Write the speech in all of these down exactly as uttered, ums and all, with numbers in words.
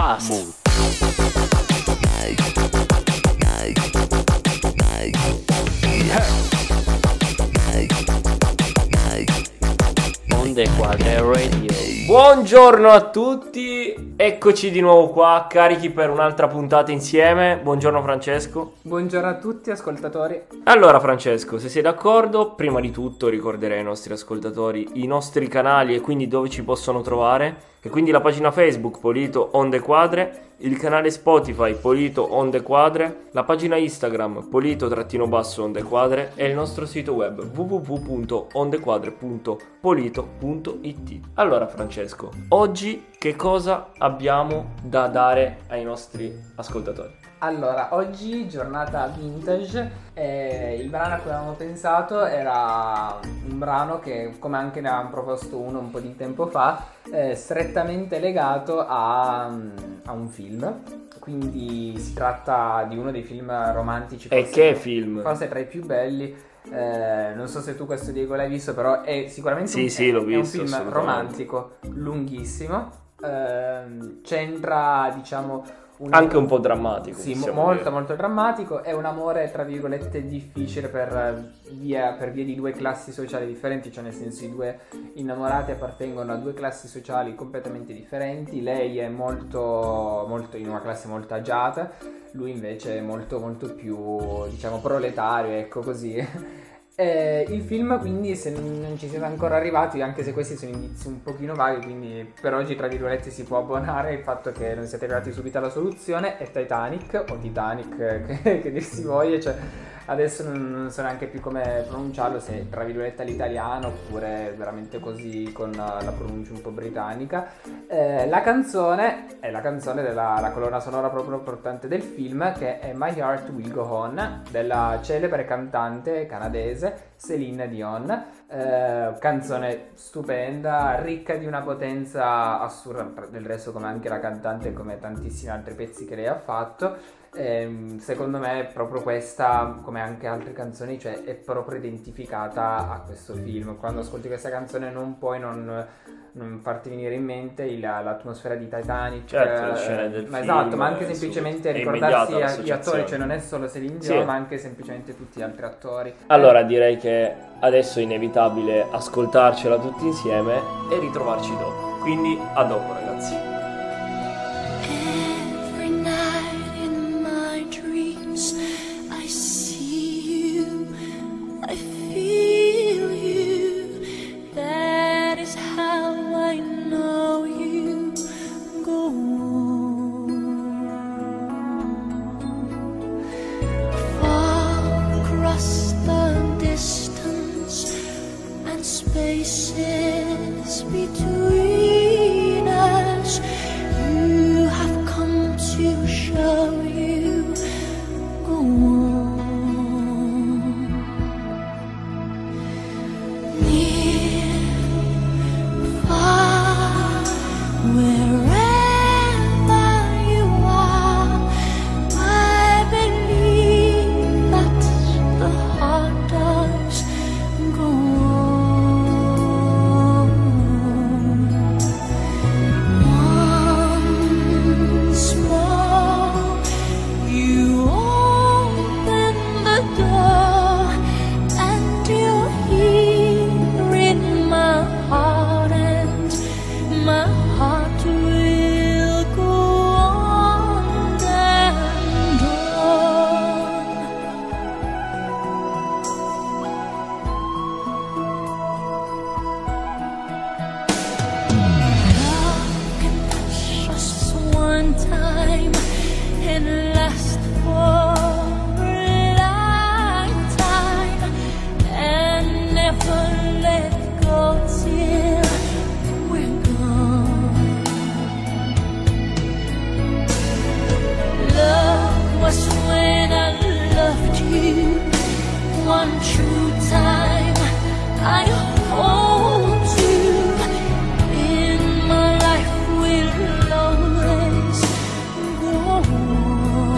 Podcast. Onde Quadre Radio. Buongiorno a tutti, eccoci di nuovo qua, carichi per un'altra puntata insieme. Buongiorno Francesco. Buongiorno a tutti ascoltatori. Allora Francesco, se sei d'accordo, prima di tutto ricorderei ai nostri ascoltatori i nostri canali e quindi dove ci possono trovare. E quindi la pagina Facebook Polito Onde Quadre, il canale Spotify Polito Onde Quadre, la pagina Instagram Polito-Onde Quadre e il nostro sito web w w w punto ondequadre punto polito punto i t. Allora Francesco, oggi che cosa abbiamo da dare ai nostri ascoltatori? Allora, oggi giornata vintage, e il brano a cui avevamo pensato era un brano che, come anche ne avevamo proposto uno un po' di tempo fa, è strettamente legato a, a un film. Quindi si tratta di uno dei film romantici. E che film? Forse tra i più belli. Eh, non so se tu questo Diego l'hai visto, però è sicuramente sì, un, sì, è, l'ho è visto, un film romantico, lunghissimo. Eh, c'entra, diciamo, Un... anche un po' drammatico. Sì, molto dire. molto drammatico. È un amore tra virgolette difficile per via, per via di due classi sociali differenti, cioè nel senso i due innamorati appartengono a due classi sociali completamente differenti. Lei è molto, molto in una classe molto agiata, lui invece è molto molto più, diciamo, proletario, ecco così. Eh, il film, quindi, se non ci siete ancora arrivati, anche se questi sono indizi un pochino vaghi, quindi per oggi tra virgolette si può abbonare il fatto che non siete arrivati subito alla soluzione, è Titanic o Titanic, che, che dir si voglia, cioè adesso non, non so neanche più come pronunciarlo, se tra virgolette all'italiano oppure veramente così con la pronuncia un po' britannica. Eh, la canzone è la canzone della la colonna sonora proprio importante del film, che è My Heart Will Go On, della celebre cantante canadese Céline Dion. Eh, canzone stupenda, ricca di una potenza assurda, del resto come anche la cantante, come tantissimi altri pezzi che lei ha fatto. Eh, secondo me proprio questa, come anche altre canzoni, cioè è proprio identificata a questo film. Quando ascolti questa canzone non puoi non, non farti venire in mente il, l'atmosfera di Titanic, certo, eh, la scena del ma film, esatto, ma anche semplicemente ricordarsi gli attori, cioè non è solo Céline Dion, sì, ma anche semplicemente tutti gli altri attori. Allora direi che adesso è inevitabile ascoltarcela tutti insieme e ritrovarci dopo, quindi a dopo ragazzi. Spaces between us, you have come to show you go on. Near, far, wherever you are, I believe that the heart does go on. One true time I hold you in my life will always go on.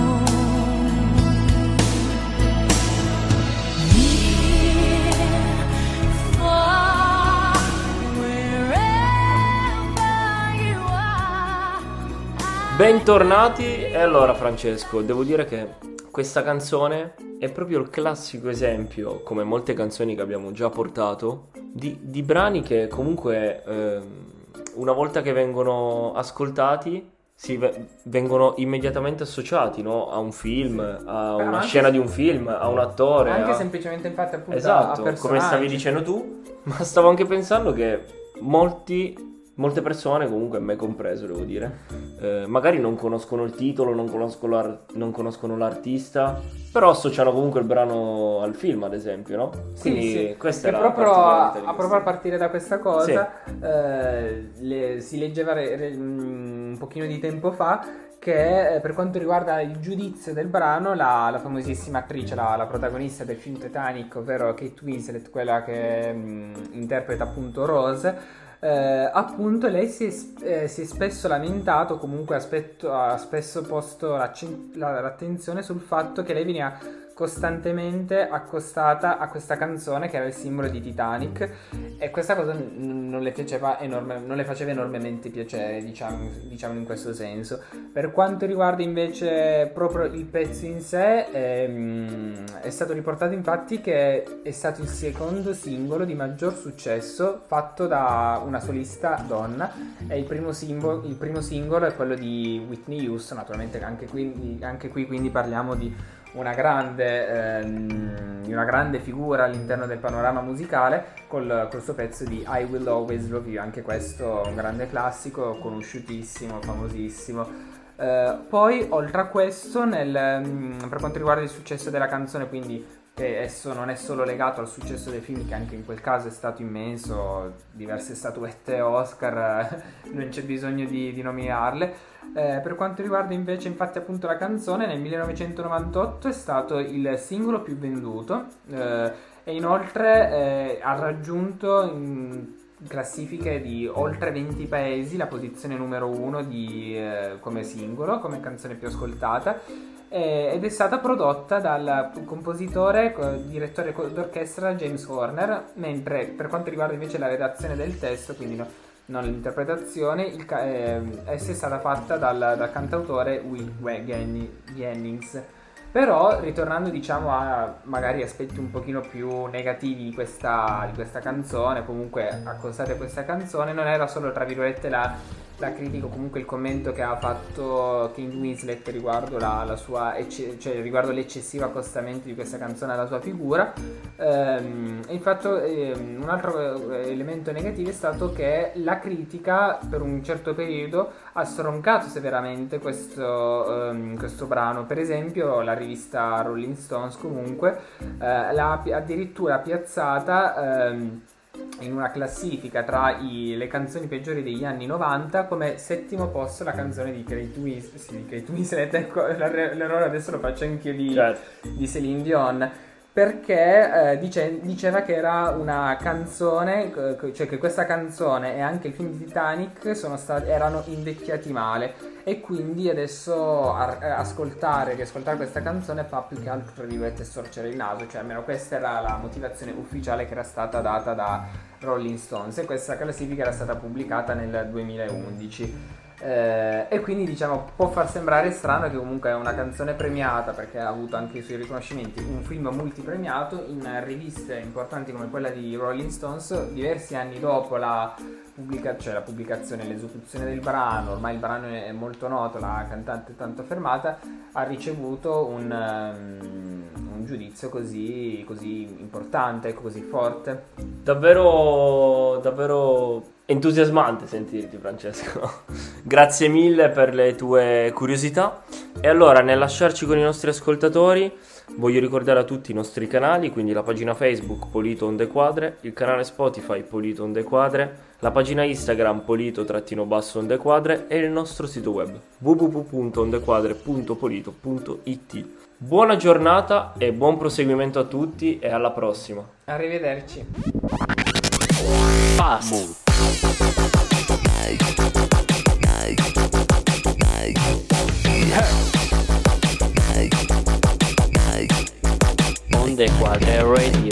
Bentornati. E allora Francesco, devo dire che questa canzone è proprio il classico esempio, come molte canzoni che abbiamo già portato, di, di brani che comunque ehm, una volta che vengono ascoltati si ve- vengono immediatamente associati, no? A un film, a Però una anche scena se- di un film, a un attore. Anche a- semplicemente infatti appunto Esatto, a come personaggi. stavi dicendo tu, ma stavo anche pensando che molti, molte persone, comunque me compreso devo dire, eh, magari non conoscono il titolo, non conoscono, l'ar- non conoscono l'artista, però associano comunque il brano al film, ad esempio, no? Sì, Quindi sì, questa è che la proprio a, particolarità di a questo. proprio a partire da questa cosa eh, le- si leggeva re- re- un pochino di tempo fa che eh, per quanto riguarda il giudizio del brano la, la famosissima attrice, la, la protagonista del film Titanic, ovvero Kate Winslet, quella che mh, interpreta appunto Rose, eh, appunto lei si è, s- eh, si è spesso lamentato, comunque aspetto- ha spesso posto l'accen- la- l'attenzione sul fatto che lei veniva costantemente accostata a questa canzone che era il simbolo di Titanic, e questa cosa n- non le faceva enorme- non le faceva enormemente piacere, diciamo, diciamo in questo senso. Per quanto riguarda invece proprio il pezzo in sé, ehm, è stato riportato infatti che è stato il secondo singolo di maggior successo fatto da una solista donna, e il primo, simbolo, il primo singolo è quello di Whitney Houston, naturalmente anche qui, anche qui quindi parliamo di una grande, ehm, una grande figura all'interno del panorama musicale col, col suo pezzo di I Will Always Love You, anche questo un grande classico, conosciutissimo, famosissimo. Eh, poi oltre a questo nel, mm, per quanto riguarda il successo della canzone, quindi che esso non è solo legato al successo del film, che anche in quel caso è stato immenso, diverse statuette Oscar, non c'è bisogno di, di nominarle. Eh, per quanto riguarda invece infatti appunto la canzone, nel millenovecentonovantotto è stato il singolo più venduto, eh, e inoltre eh, ha raggiunto in classifiche di oltre venti paesi la posizione numero uno di, eh, come singolo, come canzone più ascoltata, eh, ed è stata prodotta dal compositore, co- direttore co- d'orchestra James Horner, mentre per quanto riguarda invece la redazione del testo, quindi no, non l'interpretazione, il ca- eh, essa è stata fatta dal, dal cantautore Will Jennings. Però ritornando diciamo a magari aspetti un pochino più negativi di questa, di questa canzone, comunque accostate a questa canzone, non era solo tra virgolette la, la critica o comunque il commento che ha fatto Kate Winslet riguardo, la, la sua ecce- cioè riguardo l'eccessivo accostamento di questa canzone alla sua figura. Ehm, e infatti ehm, un altro elemento negativo è stato che la critica per un certo periodo ha stroncato severamente questo, ehm, questo brano. Per esempio la rivista Rolling Stones comunque eh, l'ha pi- addirittura piazzata ehm, in una classifica tra i- le canzoni peggiori degli anni novanta come settimo posto la canzone di Kate Winslet, sì, di Kate Winslet, ecco, l'errore l'errore adesso lo faccio anch'io di, Certo. di Celine Dion, perché eh, dice- diceva che era una canzone, eh, cioè che questa canzone e anche il film di Titanic sono stati, erano invecchiati male, e quindi adesso a- a- ascoltare, riascoltare questa canzone fa più che altro, tra virgolette, storcere il naso, cioè almeno questa era la motivazione ufficiale che era stata data da Rolling Stones, e questa classifica era stata pubblicata nel duemilaundici. Eh, e quindi diciamo può far sembrare strano che comunque è una canzone premiata, perché ha avuto anche i suoi riconoscimenti, un film multipremiato in riviste importanti come quella di Rolling Stones, diversi anni dopo la, pubblica- cioè la pubblicazione, l'esecuzione del brano, ormai il brano è molto noto, la cantante è tanto affermata, ha ricevuto un, um, un giudizio così, così importante, così forte. Davvero, davvero entusiasmante sentirti, Francesco. Grazie mille per le tue curiosità. E allora, nel lasciarci con i nostri ascoltatori, voglio ricordare a tutti i nostri canali, quindi la pagina Facebook Polito Onde Quadre, il canale Spotify Polito Onde Quadre, la pagina Instagram Polito-Onde Quadre e il nostro sito web w w w punto ondequadre punto polito punto i t. Buona giornata e buon proseguimento a tutti, e alla prossima. Arrivederci. Pass. Onde Quadre Radio.